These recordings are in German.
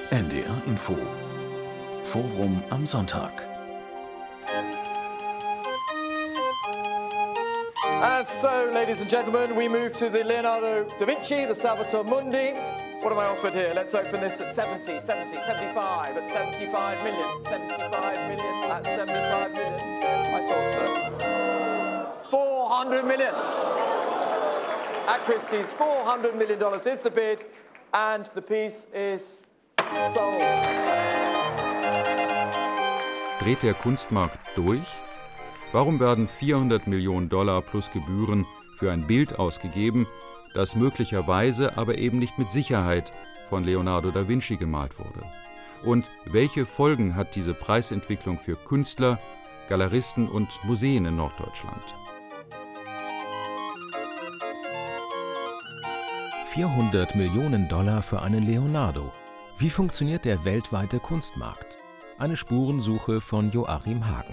NDR Info. Forum am Sonntag. And so, ladies and gentlemen, we move to the Leonardo da Vinci, the Salvator Mundi. What am I offered here? Let's open this at 70, 70, 75, at 75 million. 75 million, at 75 million. I thought so. 400 million. At Christie's, $400 million is the bid, and the piece is sold. Dreht der Kunstmarkt durch? Warum werden $400 Millionen plus Gebühren für ein Bild ausgegeben, das möglicherweise, aber eben nicht mit Sicherheit von Leonardo da Vinci gemalt wurde? Und welche Folgen hat diese Preisentwicklung für Künstler, Galeristen und Museen in Norddeutschland? $400 Millionen für einen Leonardo. Wie funktioniert der weltweite Kunstmarkt? Eine Spurensuche von Joachim Hagen.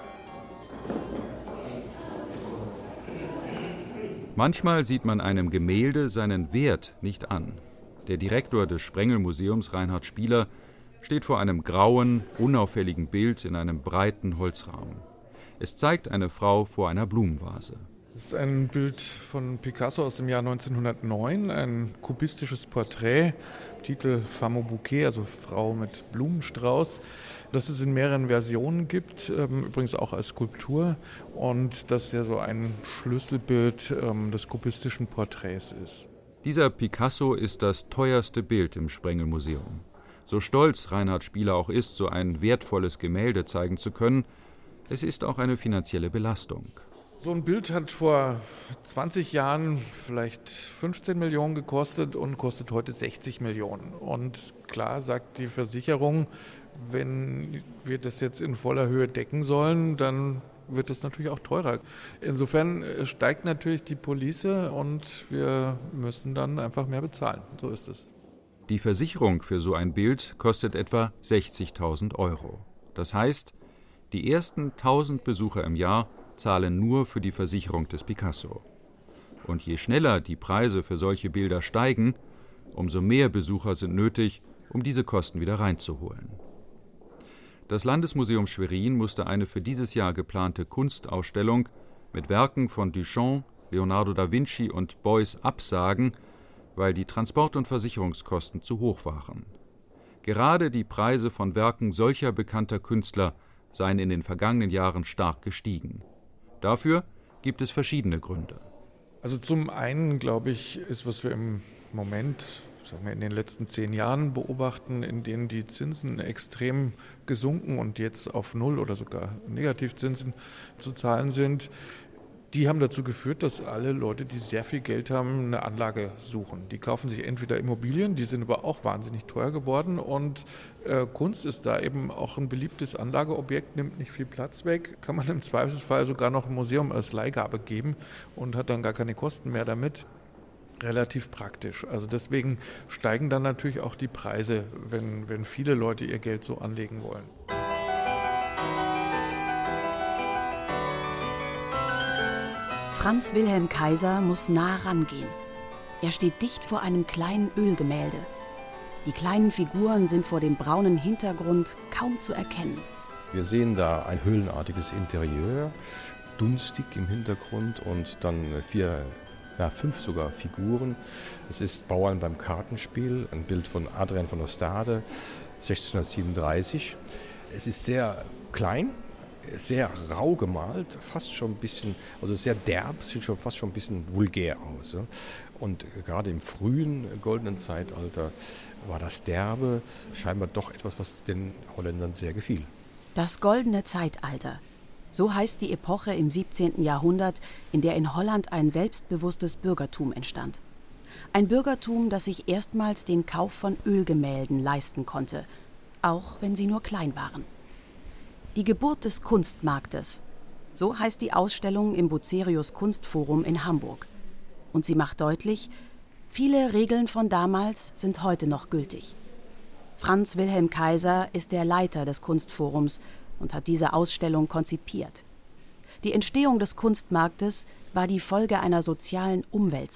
Manchmal sieht man einem Gemälde seinen Wert nicht an. Der Direktor des Sprengel-Museums, Reinhard Spieler, steht vor einem grauen, unauffälligen Bild in einem breiten Holzrahmen. Es zeigt eine Frau vor einer Blumenvase. Das ist ein Bild von Picasso aus dem Jahr 1909, ein kubistisches Porträt, Titel Femme au Bouquet, also Frau mit Blumenstrauß, das es in mehreren Versionen gibt, übrigens auch als Skulptur, und das ja so ein Schlüsselbild des kubistischen Porträts ist. Dieser Picasso ist das teuerste Bild im Sprengel-Museum. So stolz Reinhard Spieler auch ist, so ein wertvolles Gemälde zeigen zu können, es ist auch eine finanzielle Belastung. So ein Bild hat vor 20 Jahren vielleicht 15 Millionen gekostet und kostet heute 60 Millionen. Und klar sagt die Versicherung, wenn wir das jetzt in voller Höhe decken sollen, dann wird es natürlich auch teurer. Insofern steigt natürlich die Police und wir müssen dann einfach mehr bezahlen. So ist es. Die Versicherung für so ein Bild kostet etwa 60.000 €. Das heißt, die ersten 1.000 Besucher im Jahr zahlen nur für die Versicherung des Picasso. Und je schneller die Preise für solche Bilder steigen, umso mehr Besucher sind nötig, um diese Kosten wieder reinzuholen. Das Landesmuseum Schwerin musste eine für dieses Jahr geplante Kunstausstellung mit Werken von Duchamp, Leonardo da Vinci und Beuys absagen, weil die Transport- und Versicherungskosten zu hoch waren. Gerade die Preise von Werken solcher bekannter Künstler seien in den vergangenen Jahren stark gestiegen. Dafür gibt es verschiedene Gründe. Also zum einen, glaube ich, ist, was wir im Moment, sagen wir in den letzten 10 Jahren beobachten, in denen die Zinsen extrem gesunken und jetzt auf Null oder sogar Negativzinsen zu zahlen sind, die haben dazu geführt, dass alle Leute, die sehr viel Geld haben, eine Anlage suchen. Die kaufen sich entweder Immobilien, die sind aber auch wahnsinnig teuer geworden, und Kunst ist da eben auch ein beliebtes Anlageobjekt, nimmt nicht viel Platz weg, kann man im Zweifelsfall sogar noch ein Museum als Leihgabe geben und hat dann gar keine Kosten mehr damit. Relativ praktisch. Also deswegen steigen dann natürlich auch die Preise, wenn viele Leute ihr Geld so anlegen wollen. Franz Wilhelm Kaiser muss nah rangehen. Er steht dicht vor einem kleinen Ölgemälde. Die kleinen Figuren sind vor dem braunen Hintergrund kaum zu erkennen. Wir sehen da ein höhlenartiges Interieur, dunstig im Hintergrund, und dann 5 sogar Figuren. Es ist Bauern beim Kartenspiel, ein Bild von Adrian von Ostade, 1637. Es ist sehr klein, sehr rau gemalt, fast schon ein bisschen, also sehr derb, sieht schon fast schon ein bisschen vulgär aus. Ja? Und gerade im frühen goldenen Zeitalter war das Derbe scheinbar doch etwas, was den Holländern sehr gefiel. Das goldene Zeitalter. So heißt die Epoche im 17. Jahrhundert, in der in Holland ein selbstbewusstes Bürgertum entstand. Ein Bürgertum, das sich erstmals den Kauf von Ölgemälden leisten konnte, auch wenn sie nur klein waren. Die Geburt des Kunstmarktes. So heißt die Ausstellung im Bucerius Kunstforum in Hamburg. Und sie macht deutlich, viele Regeln von damals sind heute noch gültig. Franz Wilhelm Kaiser ist der Leiter des Kunstforums und hat diese Ausstellung konzipiert. Die Entstehung des Kunstmarktes war die Folge einer sozialen Umwälzung.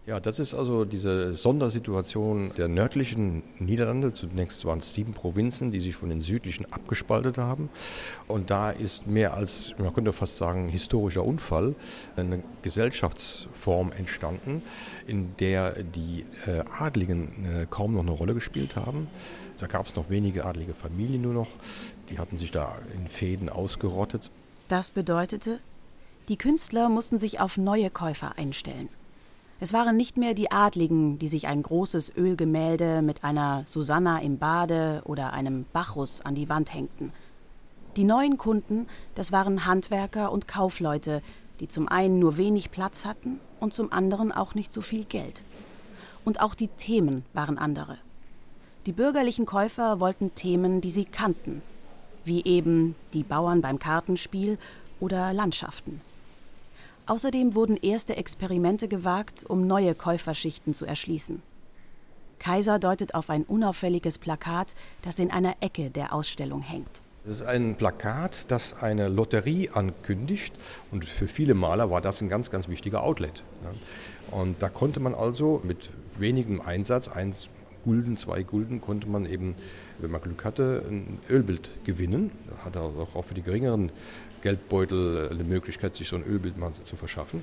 Ja, das ist also diese Sondersituation der nördlichen Niederlande. Zunächst waren es 7 Provinzen, die sich von den südlichen abgespaltet haben. Und da ist mehr als, man könnte fast sagen, historischer Unfall, eine Gesellschaftsform entstanden, in der die Adligen kaum noch eine Rolle gespielt haben. Da gab es noch wenige adlige Familien nur noch. Die hatten sich da in Fehden ausgerottet. Das bedeutete, die Künstler mussten sich auf neue Käufer einstellen. Es waren nicht mehr die Adligen, die sich ein großes Ölgemälde mit einer Susanna im Bade oder einem Bacchus an die Wand hängten. Die neuen Kunden, das waren Handwerker und Kaufleute, die zum einen nur wenig Platz hatten und zum anderen auch nicht so viel Geld. Und auch die Themen waren andere. Die bürgerlichen Käufer wollten Themen, die sie kannten, wie eben die Bauern beim Kartenspiel oder Landschaften. Außerdem wurden erste Experimente gewagt, um neue Käuferschichten zu erschließen. Kaiser deutet auf ein unauffälliges Plakat, das in einer Ecke der Ausstellung hängt. Das ist ein Plakat, das eine Lotterie ankündigt. Und für viele Maler war das ein ganz, ganz wichtiger Outlet. Und da konnte man also mit wenigem Einsatz, 1 Gulden, 2 Gulden, konnte man eben, wenn man Glück hatte, ein Ölbild gewinnen. Da hat er auch für die geringeren Geldbeutel eine Möglichkeit, sich so ein Ölbild mal zu verschaffen.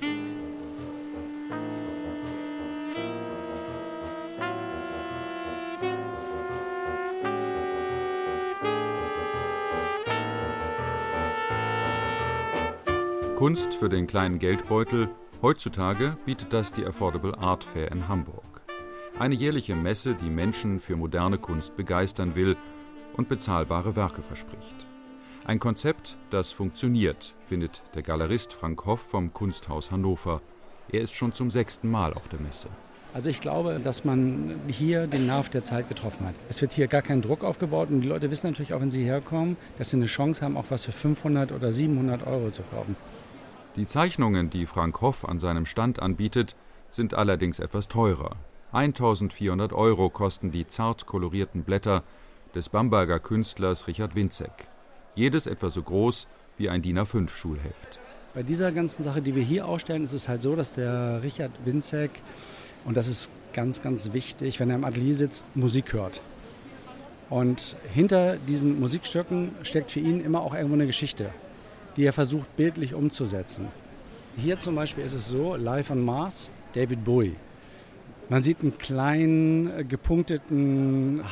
Kunst für den kleinen Geldbeutel. Heutzutage bietet das die Affordable Art Fair in Hamburg. Eine jährliche Messe, die Menschen für moderne Kunst begeistern will und bezahlbare Werke verspricht. Ein Konzept, das funktioniert, findet der Galerist Frank Hoff vom Kunsthaus Hannover. Er ist schon zum 6. Mal auf der Messe. Also ich glaube, dass man hier den Nerv der Zeit getroffen hat. Es wird hier gar kein Druck aufgebaut und die Leute wissen natürlich auch, wenn sie herkommen, dass sie eine Chance haben, auch was für 500 oder 700 Euro zu kaufen. Die Zeichnungen, die Frank Hoff an seinem Stand anbietet, sind allerdings etwas teurer. 1.400 Euro kosten die zart kolorierten Blätter des Bamberger Künstlers Richard Winzek. Jedes etwa so groß wie ein DIN A5-Schulheft. Bei dieser ganzen Sache, die wir hier ausstellen, ist es halt so, dass der Richard Winzek, und das ist ganz, ganz wichtig, wenn er im Atelier sitzt, Musik hört. Und hinter diesen Musikstücken steckt für ihn immer auch irgendwo eine Geschichte, die er versucht bildlich umzusetzen. Hier zum Beispiel ist es so, Live on Mars, David Bowie. Man sieht einen kleinen, gepunkteten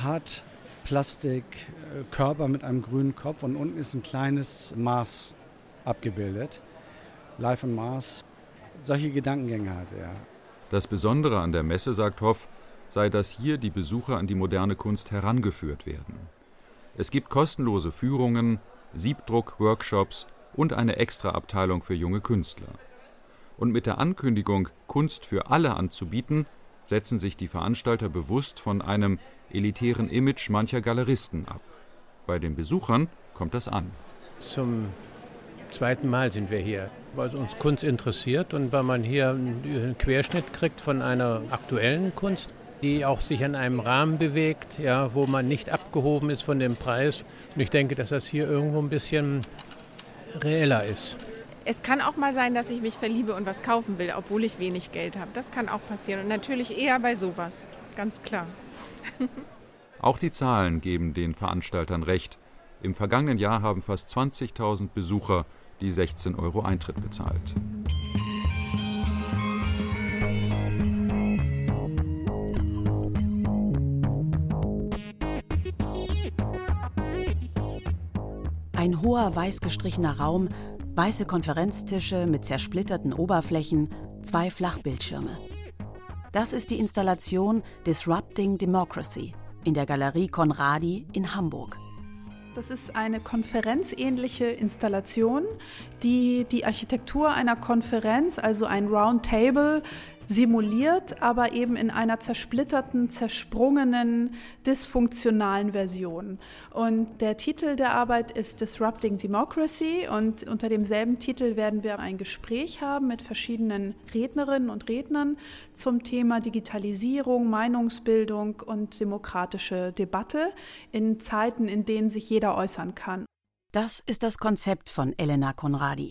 Hartplastikkörper mit einem grünen Kopf und unten ist ein kleines Mars abgebildet. Live on Mars, solche Gedankengänge hat er. Das Besondere an der Messe, sagt Hoff, sei, dass hier die Besucher an die moderne Kunst herangeführt werden. Es gibt kostenlose Führungen, Siebdruck-Workshops und eine Extraabteilung für junge Künstler. Und mit der Ankündigung, Kunst für alle anzubieten, setzen sich die Veranstalter bewusst von einem elitären Image mancher Galeristen ab. Bei den Besuchern kommt das an. Zum 2. Mal sind wir hier, weil uns Kunst interessiert und weil man hier einen Querschnitt kriegt von einer aktuellen Kunst, die auch sich in einem Rahmen bewegt, ja, wo man nicht abgehoben ist von dem Preis. Und ich denke, dass das hier irgendwo ein bisschen reeller ist. Es kann auch mal sein, dass ich mich verliebe und was kaufen will, obwohl ich wenig Geld habe. Das kann auch passieren und natürlich eher bei sowas, ganz klar. Auch die Zahlen geben den Veranstaltern recht. Im vergangenen Jahr haben fast 20.000 Besucher die 16 Euro Eintritt bezahlt. Ein hoher, weiß gestrichener Raum, weiße Konferenztische mit zersplitterten Oberflächen, 2 Flachbildschirme. Das ist die Installation Disrupting Democracy in der Galerie Conradi in Hamburg. Das ist eine konferenzähnliche Installation, die die Architektur einer Konferenz, also ein Roundtable, simuliert, aber eben in einer zersplitterten, zersprungenen, dysfunktionalen Version. Und der Titel der Arbeit ist Disrupting Democracy und unter demselben Titel werden wir ein Gespräch haben mit verschiedenen Rednerinnen und Rednern zum Thema Digitalisierung, Meinungsbildung und demokratische Debatte in Zeiten, in denen sich jeder äußern kann. Das ist das Konzept von Elena Conradi.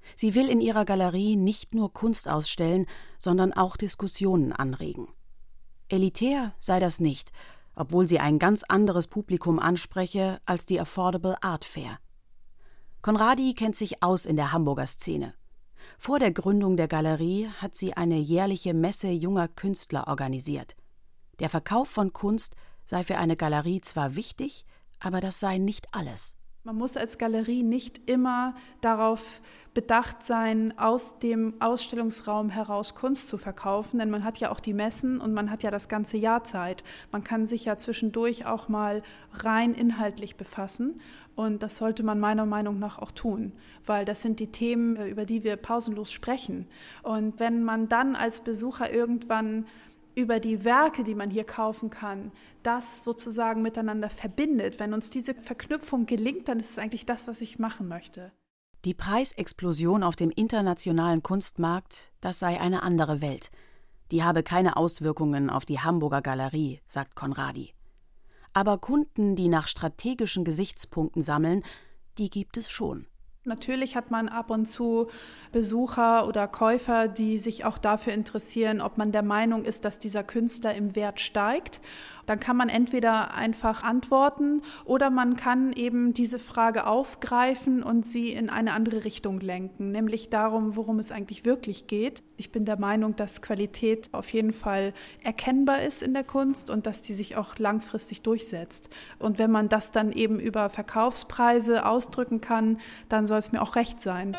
Sie will in ihrer Galerie nicht nur Kunst ausstellen, sondern auch Diskussionen anregen. Elitär sei das nicht, obwohl sie ein ganz anderes Publikum anspreche als die Affordable Art Fair. Conradi kennt sich aus in der Hamburger Szene. Vor der Gründung der Galerie hat sie eine jährliche Messe junger Künstler organisiert. Der Verkauf von Kunst sei für eine Galerie zwar wichtig, aber das sei nicht alles. Man muss als Galerie nicht immer darauf bedacht sein, aus dem Ausstellungsraum heraus Kunst zu verkaufen, denn man hat ja auch die Messen und man hat ja das ganze Jahr Zeit. Man kann sich ja zwischendurch auch mal rein inhaltlich befassen und das sollte man meiner Meinung nach auch tun, weil das sind die Themen, über die wir pausenlos sprechen. Und wenn man dann als Besucher irgendwann über die Werke, die man hier kaufen kann, das sozusagen miteinander verbindet. Wenn uns diese Verknüpfung gelingt, dann ist es eigentlich das, was ich machen möchte. Die Preisexplosion auf dem internationalen Kunstmarkt, das sei eine andere Welt. Die habe keine Auswirkungen auf die Hamburger Galerie, sagt Conradi. Aber Kunden, die nach strategischen Gesichtspunkten sammeln, die gibt es schon. Natürlich hat man ab und zu Besucher oder Käufer, die sich auch dafür interessieren, ob man der Meinung ist, dass dieser Künstler im Wert steigt. Dann kann man entweder einfach antworten oder man kann eben diese Frage aufgreifen und sie in eine andere Richtung lenken, nämlich darum, worum es eigentlich wirklich geht. Ich bin der Meinung, dass Qualität auf jeden Fall erkennbar ist in der Kunst und dass die sich auch langfristig durchsetzt. Und wenn man das dann eben über Verkaufspreise ausdrücken kann, dann soll es mir auch recht sein.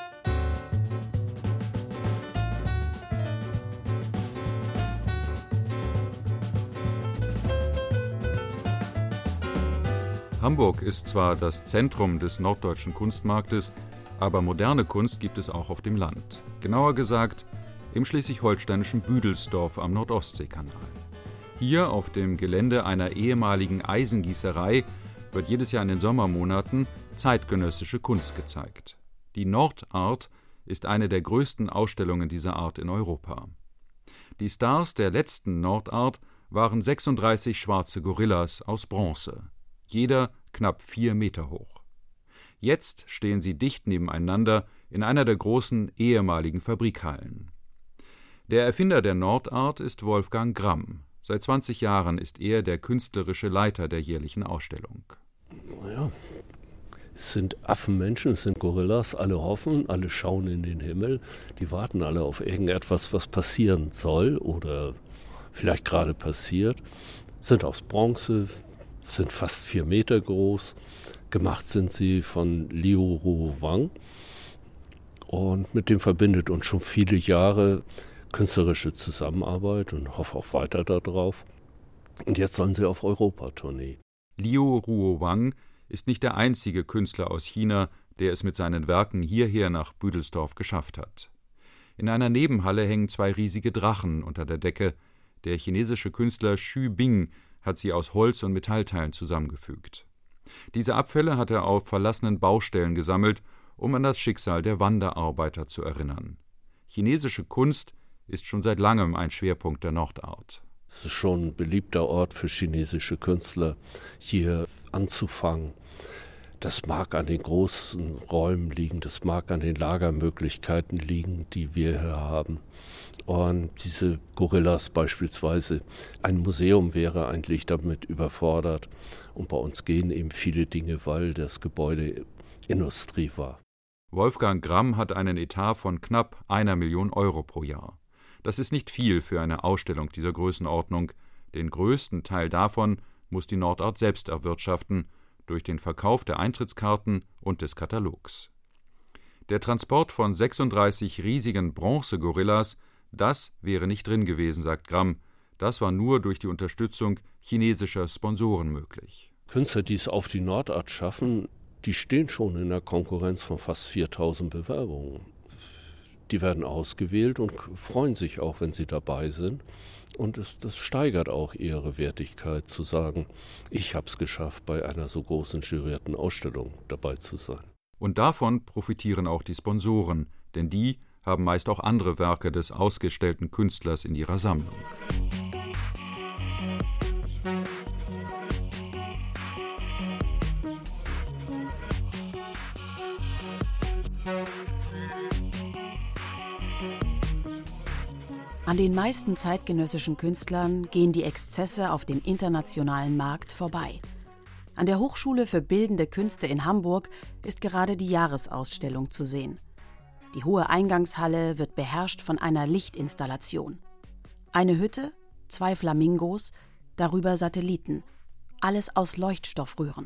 Hamburg ist zwar das Zentrum des norddeutschen Kunstmarktes, aber moderne Kunst gibt es auch auf dem Land. Genauer gesagt im schleswig-holsteinischen Büdelsdorf am Nordostseekanal. Hier auf dem Gelände einer ehemaligen Eisengießerei wird jedes Jahr in den Sommermonaten zeitgenössische Kunst gezeigt. Die Nordart ist eine der größten Ausstellungen dieser Art in Europa. Die Stars der letzten Nordart waren 36 schwarze Gorillas aus Bronze. Jeder knapp 4 Meter hoch. Jetzt stehen sie dicht nebeneinander in einer der großen ehemaligen Fabrikhallen. Der Erfinder der Nordart ist Wolfgang Gramm. Seit 20 Jahren ist er der künstlerische Leiter der jährlichen Ausstellung. Naja, es sind Affenmenschen, es sind Gorillas, alle hoffen, alle schauen in den Himmel, die warten alle auf irgendetwas, was passieren soll oder vielleicht gerade passiert, sind aus Bronze, sind fast 4 Meter groß. Gemacht sind sie von Liu Ruo Wang. Und mit dem verbindet uns schon viele Jahre künstlerische Zusammenarbeit und hoffe auch weiter darauf. Und jetzt sollen sie auf Europatournee. Liu Ruo Wang ist nicht der einzige Künstler aus China, der es mit seinen Werken hierher nach Büdelsdorf geschafft hat. In einer Nebenhalle hängen 2 riesige Drachen unter der Decke. Der chinesische Künstler Xu Bing hat sie aus Holz- und Metallteilen zusammengefügt. Diese Abfälle hat er auf verlassenen Baustellen gesammelt, um an das Schicksal der Wanderarbeiter zu erinnern. Chinesische Kunst ist schon seit langem ein Schwerpunkt der Nordart. Es ist schon ein beliebter Ort für chinesische Künstler, hier anzufangen. Das mag an den großen Räumen liegen, das mag an den Lagermöglichkeiten liegen, die wir hier haben. Und diese Gorillas beispielsweise, ein Museum wäre eigentlich damit überfordert. Und bei uns gehen eben viele Dinge, weil das Gebäude Industrie war. Wolfgang Gramm hat einen Etat von knapp 1 Million Euro pro Jahr. Das ist nicht viel für eine Ausstellung dieser Größenordnung. Den größten Teil davon muss die Nordart selbst erwirtschaften, durch den Verkauf der Eintrittskarten und des Katalogs. Der Transport von 36 riesigen Bronze-Gorillas, das wäre nicht drin gewesen, sagt Gramm. Das war nur durch die Unterstützung chinesischer Sponsoren möglich. Künstler, die es auf die Nordart schaffen, die stehen schon in der Konkurrenz von fast 4.000 Bewerbungen. Die werden ausgewählt und freuen sich auch, wenn sie dabei sind. Und das steigert auch ihre Wertigkeit, zu sagen, ich habe es geschafft, bei einer so großen jurierten Ausstellung dabei zu sein. Und davon profitieren auch die Sponsoren, denn die haben meist auch andere Werke des ausgestellten Künstlers in ihrer Sammlung. An den meisten zeitgenössischen Künstlern gehen die Exzesse auf dem internationalen Markt vorbei. An der Hochschule für Bildende Künste in Hamburg ist gerade die Jahresausstellung zu sehen. Die hohe Eingangshalle wird beherrscht von einer Lichtinstallation. Eine Hütte, 2 Flamingos, darüber Satelliten. Alles aus Leuchtstoffröhren.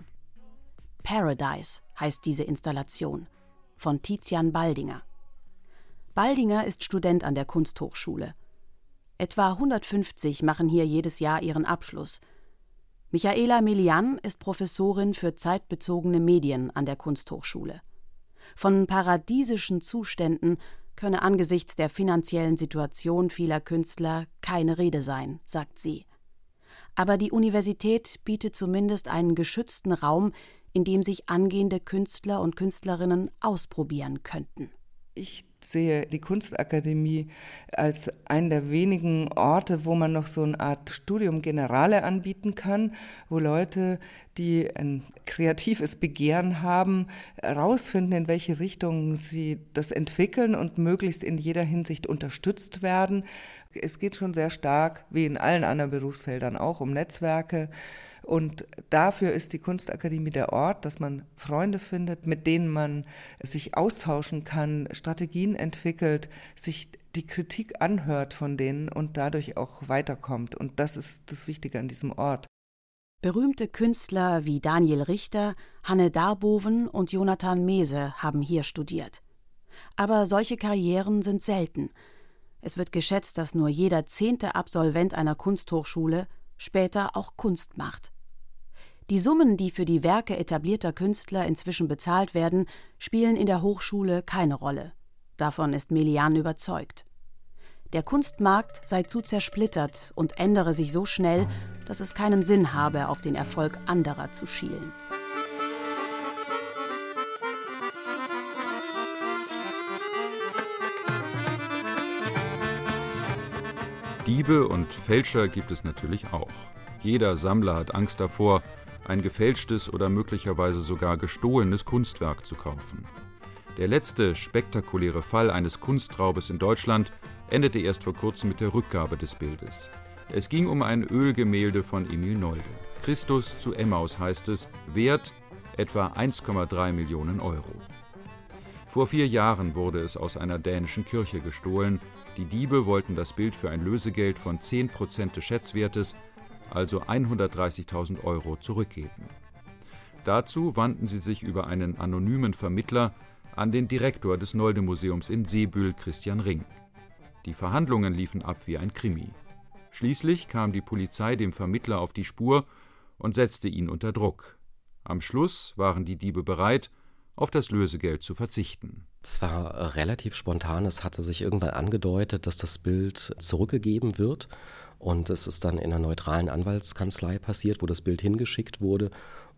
Paradise heißt diese Installation, von Tizian Baldinger. Baldinger ist Student an der Kunsthochschule. Etwa 150 machen hier jedes Jahr ihren Abschluss. Michaela Melian ist Professorin für zeitbezogene Medien an der Kunsthochschule. Von paradiesischen Zuständen könne angesichts der finanziellen Situation vieler Künstler keine Rede sein, sagt sie. Aber die Universität bietet zumindest einen geschützten Raum, in dem sich angehende Künstler und Künstlerinnen ausprobieren könnten. Ich sehe die Kunstakademie als einen der wenigen Orte, wo man noch so eine Art Studium Generale anbieten kann, wo Leute, die ein kreatives Begehren haben, herausfinden, in welche Richtung sie das entwickeln und möglichst in jeder Hinsicht unterstützt werden. Es geht schon sehr stark, wie in allen anderen Berufsfeldern auch, um Netzwerke. Und dafür ist die Kunstakademie der Ort, dass man Freunde findet, mit denen man sich austauschen kann, Strategien entwickelt, sich die Kritik anhört von denen und dadurch auch weiterkommt. Und das ist das Wichtige an diesem Ort. Berühmte Künstler wie Daniel Richter, Hanne Darboven und Jonathan Mese haben hier studiert. Aber solche Karrieren sind selten. Es wird geschätzt, dass nur jeder 10. Absolvent einer Kunsthochschule später auch Kunst macht. Die Summen, die für die Werke etablierter Künstler inzwischen bezahlt werden, spielen in der Hochschule keine Rolle. Davon ist Melian überzeugt. Der Kunstmarkt sei zu zersplittert und ändere sich so schnell, dass es keinen Sinn habe, auf den Erfolg anderer zu schielen. Diebe und Fälscher gibt es natürlich auch. Jeder Sammler hat Angst davor, ein gefälschtes oder möglicherweise sogar gestohlenes Kunstwerk zu kaufen. Der letzte spektakuläre Fall eines Kunstraubes in Deutschland endete erst vor kurzem mit der Rückgabe des Bildes. Es ging um ein Ölgemälde von Emil Nolde. Christus zu Emmaus heißt es, Wert etwa 1,3 Millionen Euro. Vor 4 Jahren wurde es aus einer dänischen Kirche gestohlen. Die Diebe wollten das Bild für ein Lösegeld von 10% des Schätzwertes, also 130.000 Euro, zurückgeben. Dazu wandten sie sich über einen anonymen Vermittler an den Direktor des Nolde-Museums in Seebühl, Christian Ring. Die Verhandlungen liefen ab wie ein Krimi. Schließlich kam die Polizei dem Vermittler auf die Spur und setzte ihn unter Druck. Am Schluss waren die Diebe bereit, auf das Lösegeld zu verzichten. Es war relativ spontan. Es hatte sich irgendwann angedeutet, dass das Bild zurückgegeben wird. Und es ist dann in einer neutralen Anwaltskanzlei passiert, wo das Bild hingeschickt wurde.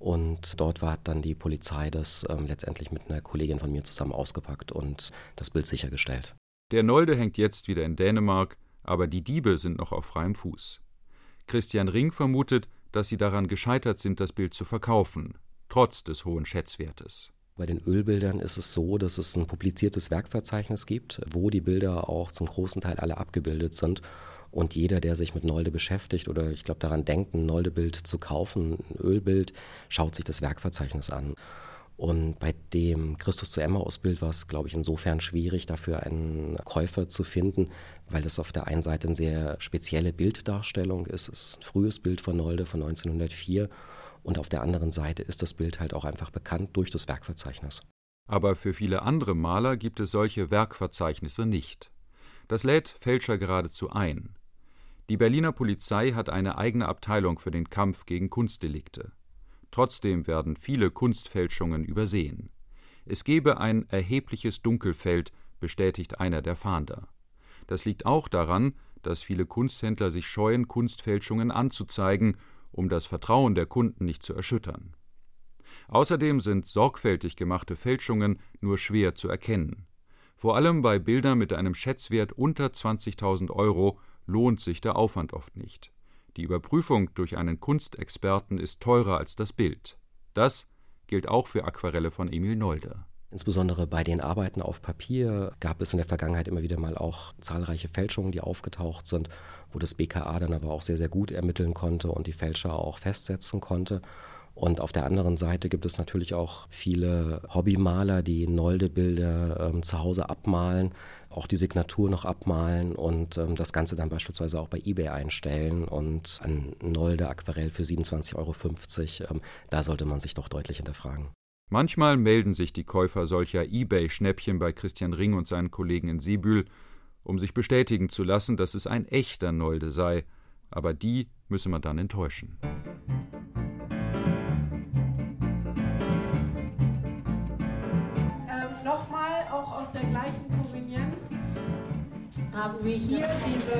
Und dort hat dann die Polizei das letztendlich mit einer Kollegin von mir zusammen ausgepackt und das Bild sichergestellt. Der Nolde hängt jetzt wieder in Dänemark, aber die Diebe sind noch auf freiem Fuß. Christian Ring vermutet, dass sie daran gescheitert sind, das Bild zu verkaufen, trotz des hohen Schätzwertes. Bei den Ölbildern ist es so, dass es ein publiziertes Werkverzeichnis gibt, wo die Bilder auch zum großen Teil alle abgebildet sind. Und jeder, der sich mit Nolde beschäftigt oder ich glaube daran denkt, ein Nolde-Bild zu kaufen, ein Ölbild, schaut sich das Werkverzeichnis an. Und bei dem Christus zu Emmaus-Bild war es, glaube ich, insofern schwierig, dafür einen Käufer zu finden, weil es auf der einen Seite eine sehr spezielle Bilddarstellung ist. Es ist ein frühes Bild von Nolde von 1904. Und auf der anderen Seite ist das Bild halt auch einfach bekannt durch das Werkverzeichnis. Aber für viele andere Maler gibt es solche Werkverzeichnisse nicht. Das lädt Fälscher geradezu ein. Die Berliner Polizei hat eine eigene Abteilung für den Kampf gegen Kunstdelikte. Trotzdem werden viele Kunstfälschungen übersehen. Es gebe ein erhebliches Dunkelfeld, bestätigt einer der Fahnder. Das liegt auch daran, dass viele Kunsthändler sich scheuen, Kunstfälschungen anzuzeigen, um das Vertrauen der Kunden nicht zu erschüttern. Außerdem sind sorgfältig gemachte Fälschungen nur schwer zu erkennen. Vor allem bei Bildern mit einem Schätzwert unter 20.000 Euro lohnt sich der Aufwand oft nicht. Die Überprüfung durch einen Kunstexperten ist teurer als das Bild. Das gilt auch für Aquarelle von Emil Nolde. Insbesondere bei den Arbeiten auf Papier gab es in der Vergangenheit immer wieder mal auch zahlreiche Fälschungen, die aufgetaucht sind, wo das BKA dann aber auch sehr, sehr gut ermitteln konnte und die Fälscher auch festsetzen konnte. Und auf der anderen Seite gibt es natürlich auch viele Hobbymaler, die Nolde-Bilder zu Hause abmalen, auch die Signatur noch abmalen und das Ganze dann beispielsweise auch bei eBay einstellen. Und ein Nolde-Aquarell für 27,50 €, da sollte man sich doch deutlich hinterfragen. Manchmal melden sich die Käufer solcher eBay-Schnäppchen bei Christian Ring und seinen Kollegen in Siebühl, um sich bestätigen zu lassen, dass es ein echter Nolde sei. Aber die müsse man dann enttäuschen. Nochmal, auch aus der gleichen Provenienz, haben wir hier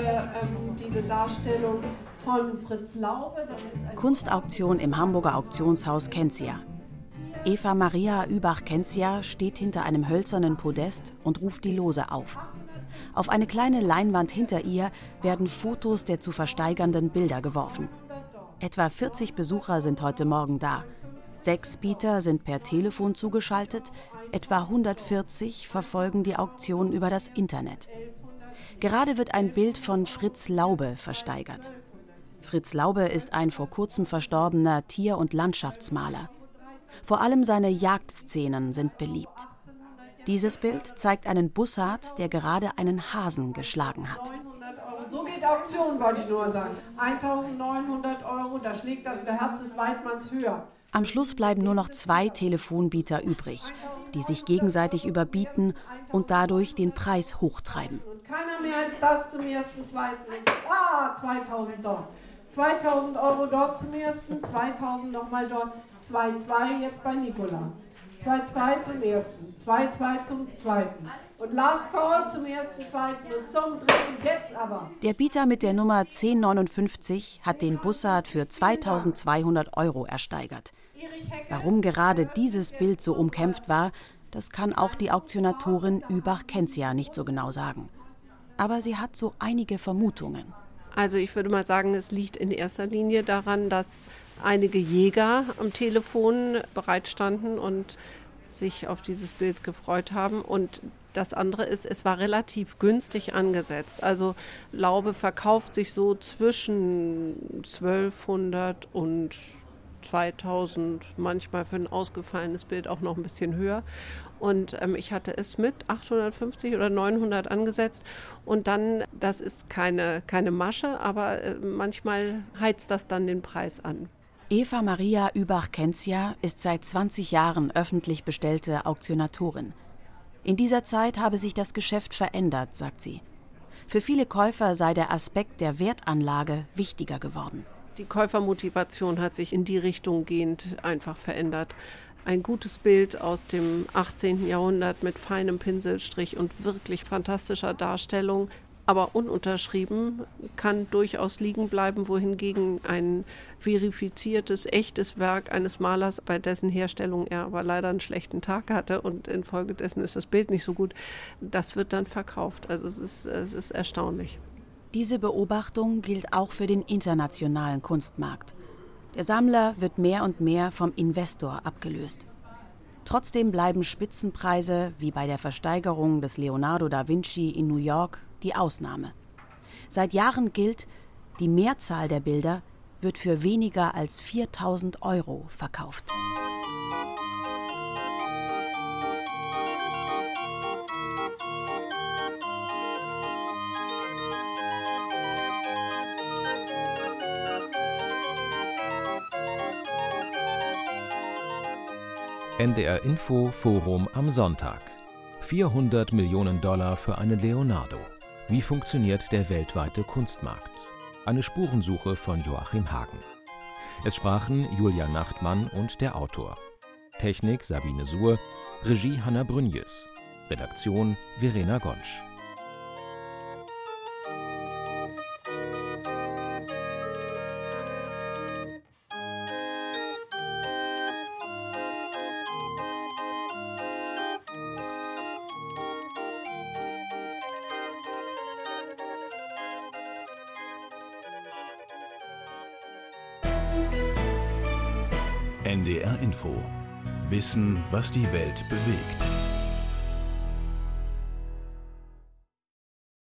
diese Darstellung von Fritz Laube. Kunstauktion im Hamburger Auktionshaus Kensia. Eva Maria Übach-Kensia steht hinter einem hölzernen Podest und ruft die Lose auf. Auf eine kleine Leinwand hinter ihr werden Fotos der zu versteigernden Bilder geworfen. Etwa 40 Besucher sind heute Morgen da. 6 Bieter sind per Telefon zugeschaltet, etwa 140 verfolgen die Auktion über das Internet. Gerade wird ein Bild von Fritz Laube versteigert. Fritz Laube ist ein vor kurzem verstorbener Tier- und Landschaftsmaler. Vor allem seine Jagdszenen sind beliebt. Dieses Bild zeigt einen Bussard, der gerade einen Hasen geschlagen hat. 900 €. So geht Auktion, wollte ich nur sagen. 1.900 €, da schlägt das Herz des Weidmanns höher. Am Schluss bleiben nur noch 2 Telefonbieter übrig, die sich gegenseitig überbieten und dadurch den Preis hochtreiben. Und keiner mehr als das zum ersten, zweiten. 2.000 dort. 2.000 € dort zum ersten, 2.000 nochmal dort. 2,2 jetzt bei Nikola. 2,2 zum ersten, 2,2 zum zweiten. Und Last Call zum ersten, zweiten und zum dritten, jetzt aber. Der Bieter mit der Nummer 1059 hat den Bussard für 2.200 € ersteigert. Warum gerade dieses Bild so umkämpft war, das kann auch die Auktionatorin Übach-Kensia nicht so genau sagen. Aber sie hat so einige Vermutungen. Also ich würde mal sagen, es liegt in erster Linie daran, dass einige Jäger am Telefon bereitstanden und sich auf dieses Bild gefreut haben. Und das andere ist, es war relativ günstig angesetzt. Also Laube verkauft sich so zwischen 1.200 und 2.000, manchmal für ein ausgefallenes Bild auch noch ein bisschen höher. Und ich hatte es mit 850 oder 900 angesetzt. Und dann, das ist keine Masche, aber manchmal heizt das dann den Preis an. Eva Maria Übach-Kensia ist seit 20 Jahren öffentlich bestellte Auktionatorin. In dieser Zeit habe sich das Geschäft verändert, sagt sie. Für viele Käufer sei der Aspekt der Wertanlage wichtiger geworden. Die Käufermotivation hat sich in die Richtung gehend einfach verändert. Ein gutes Bild aus dem 18. Jahrhundert mit feinem Pinselstrich und wirklich fantastischer Darstellung, aber ununterschrieben, kann durchaus liegen bleiben, wohingegen ein verifiziertes, echtes Werk eines Malers, bei dessen Herstellung er aber leider einen schlechten Tag hatte und infolgedessen ist das Bild nicht so gut, das wird dann verkauft. Also es ist erstaunlich. Diese Beobachtung gilt auch für den internationalen Kunstmarkt. Der Sammler wird mehr und mehr vom Investor abgelöst. Trotzdem bleiben Spitzenpreise, wie bei der Versteigerung des Leonardo da Vinci in New York, die Ausnahme. Seit Jahren gilt, die Mehrzahl der Bilder wird für weniger als 4.000 € verkauft. NDR Info Forum am Sonntag. 400 Millionen $ für einen Leonardo. Wie funktioniert der weltweite Kunstmarkt? Eine Spurensuche von Joachim Hagen. Es sprachen Julia Nachtmann und der Autor. Technik Sabine Suhr, Regie Hanna Brünjes. Redaktion Verena Gonsch. NDR Info Wissen, was die Welt bewegt.